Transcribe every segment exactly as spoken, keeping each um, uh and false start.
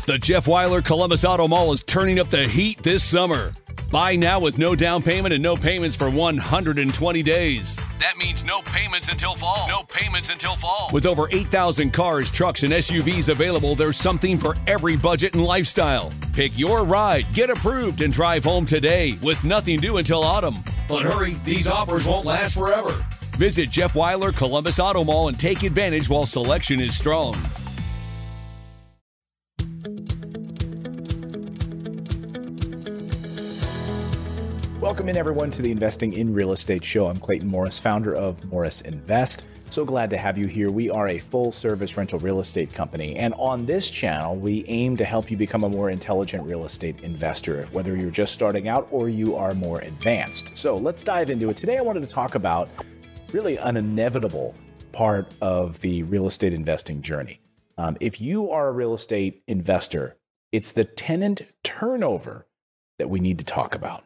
The Jeff Weiler Columbus Auto Mall is turning up the heat this summer. Buy now with no down payment and no payments for one hundred twenty days. That means no payments until fall. No payments until fall. With over eight thousand cars, trucks, and S U Vs available, there's something for every budget and lifestyle. Pick your ride, get approved, and drive home today with nothing due until autumn. But hurry, these offers won't last forever. Visit Jeff Weiler Columbus Auto Mall and take advantage while selection is strong. Welcome in, everyone, to the Investing in Real Estate Show. I'm Clayton Morris, founder of Morris Invest. So glad to have you here. We are a full-service rental real estate company, and on this channel, we aim to help you become a more intelligent real estate investor, whether you're just starting out or you are more advanced. So let's dive into it. Today, I wanted to talk about really an inevitable part of the real estate investing journey. Um, if you are a real estate investor, it's the tenant turnover that we need to talk about.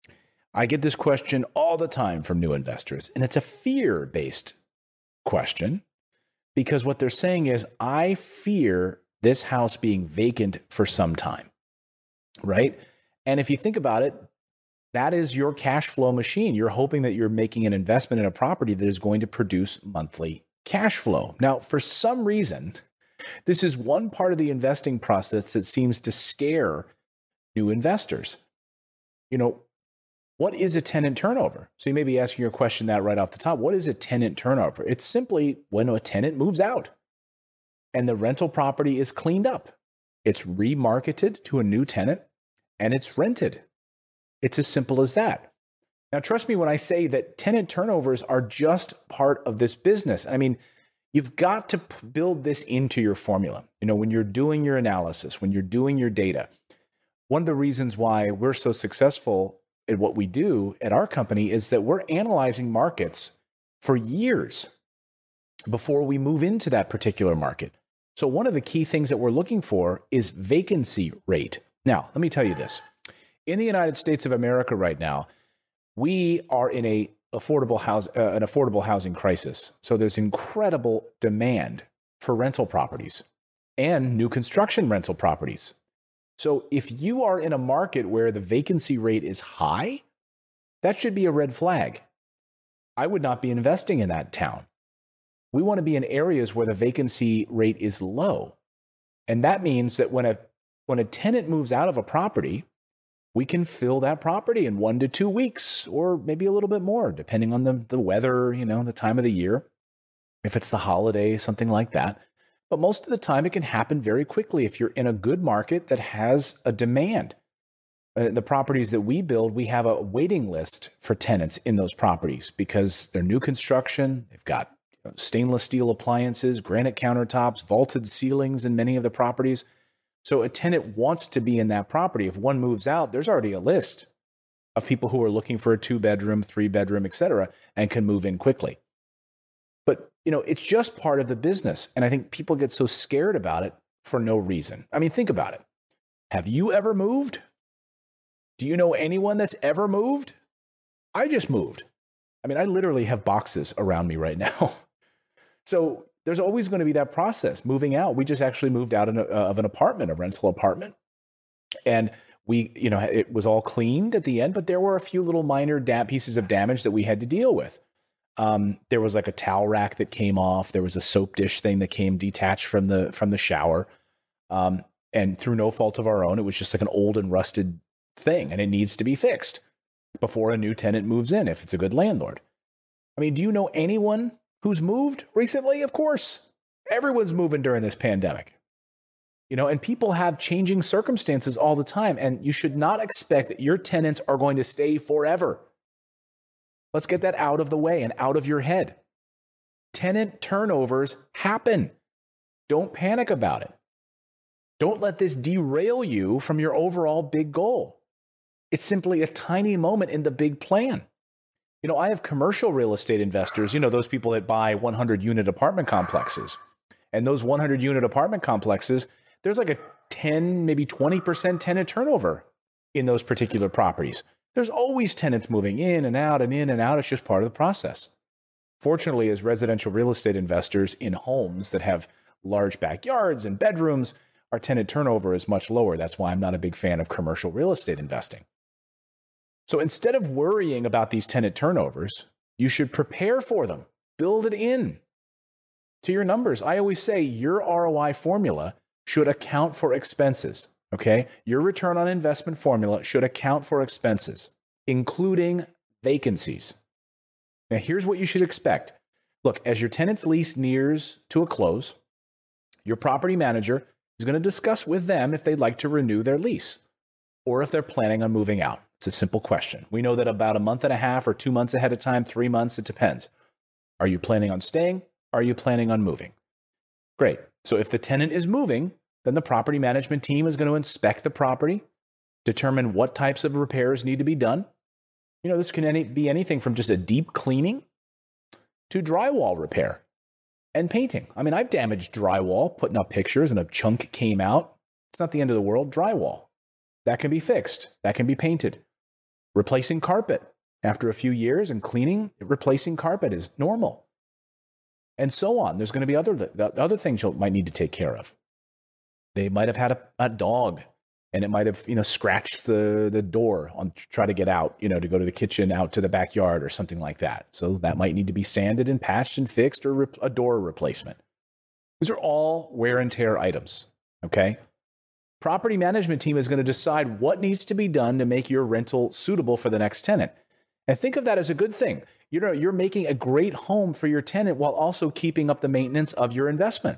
I get this question all the time from new investors, and it's a fear-based question because what they're saying is, I fear this house being vacant for some time, right? And if you think about it, that is your cash flow machine. You're hoping that you're making an investment in a property that is going to produce monthly cash flow. Now, for some reason, this is one part of the investing process that seems to scare new investors. You know, what is a tenant turnover? So you may be asking your question that right off the top. What is a tenant turnover? It's simply when a tenant moves out and the rental property is cleaned up. It's remarketed to a new tenant and it's rented. It's as simple as that. Now, trust me when I say that tenant turnovers are just part of this business. I mean, you've got to p- build this into your formula. You know, when you're doing your analysis, when you're doing your data, one of the reasons why we're so successful at what we do at our company is that we're analyzing markets for years before we move into that particular market. So one of the key things that we're looking for is vacancy rate. Now, let me tell you this. In the United States of America right now, we are in a affordable house, uh, an affordable housing crisis. So there's incredible demand for rental properties and new construction rental properties. So if you are in a market where the vacancy rate is high, that should be a red flag. I would not be investing in that town. We want to be in areas where the vacancy rate is low. And that means that when a when a tenant moves out of a property, we can fill that property in one to two weeks, or maybe a little bit more, depending on the, the weather, you know, the time of the year. If it's the holiday, something like that. But most of the time, it can happen very quickly if you're in a good market that has a demand. Uh, the properties that we build, we have a waiting list for tenants in those properties because they're new construction. They've got you know, stainless steel appliances, granite countertops, vaulted ceilings in many of the properties. So a tenant wants to be in that property. If one moves out, there's already a list of people who are looking for a two-bedroom, three-bedroom, et cetera, and can move in quickly. But, you know, it's just part of the business. And I think people get so scared about it for no reason. I mean, think about it. Have you ever moved? Do you know anyone that's ever moved? I just moved. I mean, I literally have boxes around me right now. So there's always going to be that process, moving out. We just actually moved out in a, uh, of an apartment, a rental apartment. And we, you know, it was all cleaned at the end, but there were a few little minor da- pieces of damage that we had to deal with. Um, there was like a towel rack that came off. There was a soap dish thing that came detached from the from the shower. Um, and through no fault of our own, it was just like an old and rusted thing, and it needs to be fixed before a new tenant moves in, if it's a good landlord. I mean, do you know anyone who's moved recently? Of course. Everyone's moving during this pandemic. You know, and people have changing circumstances all the time, and you should not expect that your tenants are going to stay forever. Let's get that out of the way and out of your head. Tenant turnovers happen. Don't panic about it. Don't let this derail you from your overall big goal. It's simply a tiny moment in the big plan. You know, I have commercial real estate investors, you know, those people that buy one hundred unit apartment complexes. And those one hundred unit apartment complexes, there's like a ten, maybe twenty percent tenant turnover in those particular properties. There's always tenants moving in and out and in and out. It's just part of the process. Fortunately, as residential real estate investors in homes that have large backyards and bedrooms, our tenant turnover is much lower. That's why I'm not a big fan of commercial real estate investing. So instead of worrying about these tenant turnovers, you should prepare for them. Build it in to your numbers. I always say your R O I formula should account for expenses, okay? Your return on investment formula should account for expenses, including vacancies. Now, here's what you should expect. Look, as your tenant's lease nears to a close, your property manager is going to discuss with them if they'd like to renew their lease or if they're planning on moving out. It's a simple question. We know that about a month and a half or two months ahead of time, three months, it depends. Are you planning on staying? Are you planning on moving? Great. So if the tenant is moving, then the property management team is going to inspect the property, determine what types of repairs need to be done. You know, this can any, be anything from just a deep cleaning to drywall repair and painting. I mean, I've damaged drywall, putting up pictures and a chunk came out. It's not the end of the world. Drywall. That can be fixed. That can be painted. Replacing carpet. After a few years and cleaning, replacing carpet is normal. And so on. There's going to be other, other things you might need to take care of. They might have had a, a dog and it might have, you know, scratched the, the door on try to get out, you know, to go to the kitchen, out to the backyard or something like that. So that might need to be sanded and patched and fixed, or a door replacement. These are all wear and tear items, okay? Property management team is going to decide what needs to be done to make your rental suitable for the next tenant. And think of that as a good thing. You know, you're making a great home for your tenant while also keeping up the maintenance of your investment.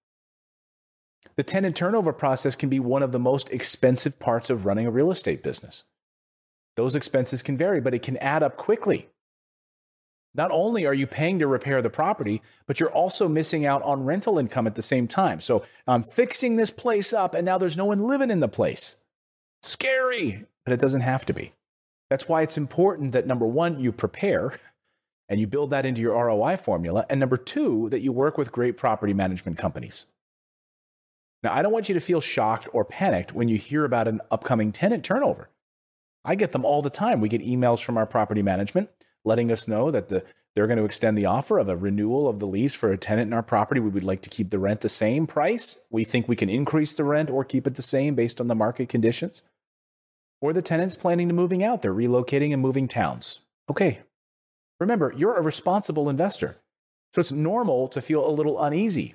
The tenant turnover process can be one of the most expensive parts of running a real estate business. Those expenses can vary, but it can add up quickly. Not only are you paying to repair the property, but you're also missing out on rental income at the same time. So I'm fixing this place up and now there's no one living in the place. Scary, but it doesn't have to be. That's why it's important that, number one, you prepare and you build that into your R O I formula. And number two, that you work with great property management companies. Now, I don't want you to feel shocked or panicked when you hear about an upcoming tenant turnover. I get them all the time. We get emails from our property management letting us know that the, they're going to extend the offer of a renewal of the lease for a tenant in our property. We would like to keep the rent the same price. We think we can increase the rent or keep it the same based on the market conditions. Or the tenant's planning to moving out. They're relocating and moving towns. Okay. Remember, you're a responsible investor. So it's normal to feel a little uneasy.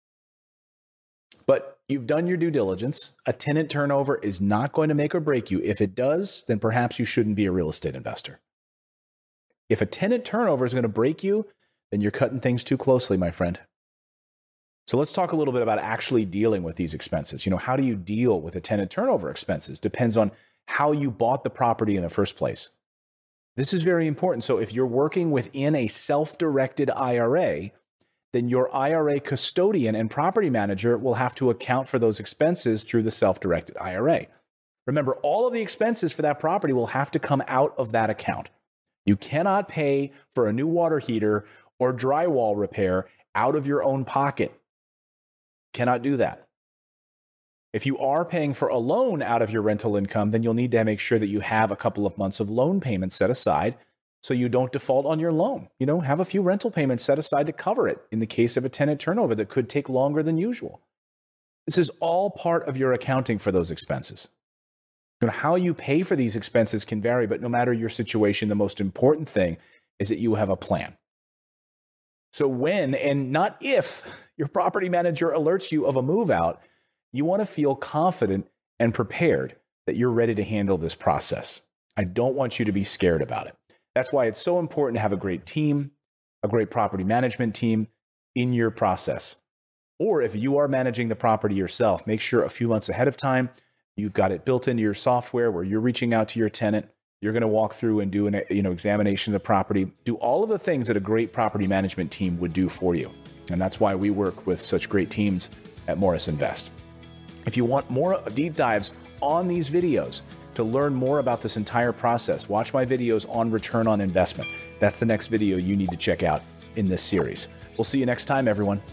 But you've done your due diligence. A tenant turnover is not going to make or break you. If it does, then perhaps you shouldn't be a real estate investor. If a tenant turnover is going to break you, then you're cutting things too closely, my friend. So let's talk a little bit about actually dealing with these expenses. You know, how do you deal with a tenant turnover expenses? Depends on how you bought the property in the first place. This is very important. So if you're working within a self-directed I R A, then your I R A custodian and property manager will have to account for those expenses through the self-directed I R A. Remember, all of the expenses for that property will have to come out of that account. You cannot pay for a new water heater or drywall repair out of your own pocket. Cannot do that. If you are paying for a loan out of your rental income, then you'll need to make sure that you have a couple of months of loan payments set aside so you don't default on your loan. You know, have a few rental payments set aside to cover it in the case of a tenant turnover that could take longer than usual. This is all part of your accounting for those expenses. You know, how you pay for these expenses can vary, but no matter your situation, the most important thing is that you have a plan. So when, and not if, your property manager alerts you of a move out, you want to feel confident and prepared that you're ready to handle this process. I don't want you to be scared about it. That's why it's so important to have a great team, a great property management team in your process. Or if you are managing the property yourself, make sure a few months ahead of time, you've got it built into your software where you're reaching out to your tenant. You're going to walk through and do an you know, examination of the property, do all of the things that a great property management team would do for you. And that's why we work with such great teams at Morris Invest. If you want more deep dives on these videos to learn more about this entire process, watch my videos on return on investment. That's the next video you need to check out in this series. We'll see you next time, everyone.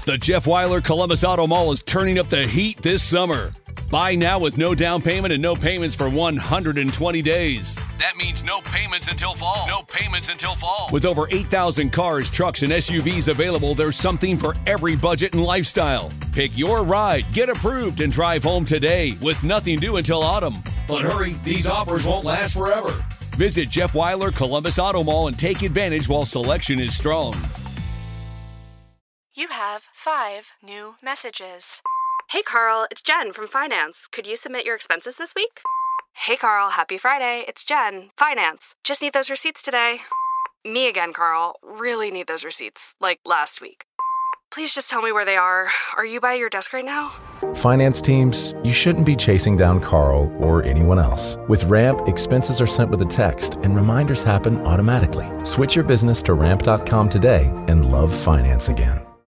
The Jeff Weiler Columbus Auto Mall is turning up the heat this summer. Buy now with no down payment and no payments for one hundred twenty days. That means no payments until fall. No payments until fall. With over eight thousand cars, trucks, and S U Vs available, there's something for every budget and lifestyle. Pick your ride, get approved, and drive home today with nothing due until autumn. But hurry, these offers won't last forever. Visit Jeff Weiler Columbus Auto Mall and take advantage while selection is strong. You have five new messages. Hey, Carl, it's Jen from Finance. Could you submit your expenses this week? Hey, Carl, happy Friday. It's Jen, Finance. Just need those receipts today. Me again, Carl. Really need those receipts, like last week. Please just tell me where they are. Are you by your desk right now? Finance teams, you shouldn't be chasing down Carl or anyone else. With Ramp, expenses are sent with a text and reminders happen automatically. Switch your business to ramp dot com today and love finance again.